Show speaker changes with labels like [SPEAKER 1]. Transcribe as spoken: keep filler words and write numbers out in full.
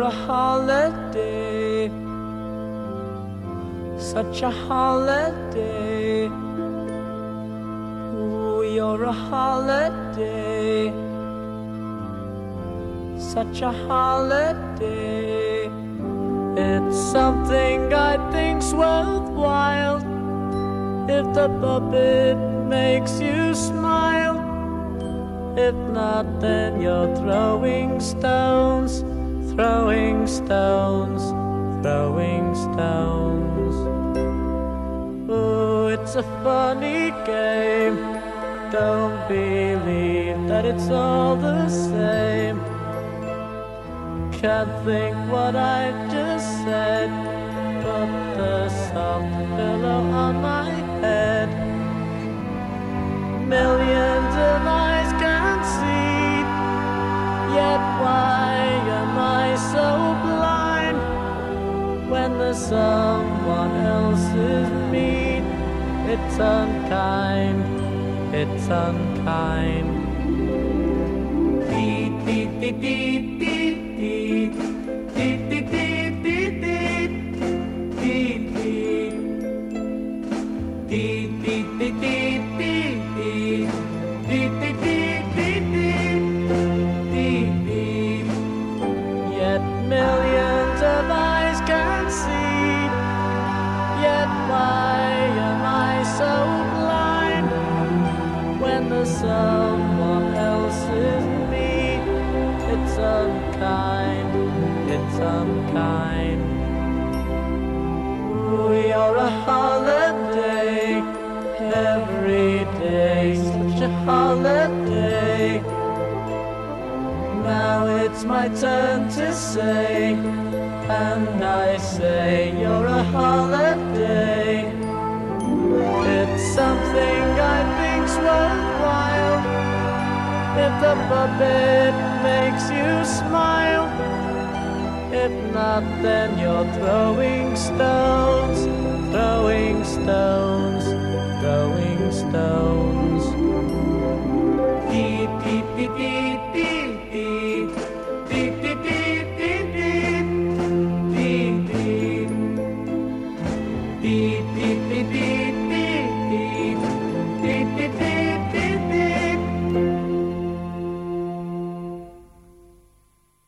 [SPEAKER 1] a holiday, such a holiday. Ooh, you're a holiday, such a holiday. It's something I think's worthwhile if the puppet makes you smile. If not, then you're throwing stones, throwing stones, throwing stones. Ooh, it's a funny game. Don't believe that it's all the same. Can't think what I just said. Put the soft pillow on my head. Millions of eyes can see, yet why am I so blind? When there's someone else's mean, it's unkind, it's unkind. Beep, beep, beep, beep, beep, beep, beep, beep, beep, beep, beep, beep, beep, beep, beep, beep, beep. Beep, beep, beep, beep, beep, beep, beep. Yet millions of eyes can see, yet why am I so blind? When there's someone else's me, it's unkind, it's unkind. You're a holiday, every day, such a holiday. Now it's my turn to say, and I say you're a holiday. It's something I think's worthwhile if the puppet makes you smile. If not, then you're throwing stones, throwing stones, throwing stones. Beep, beep, beep, beep.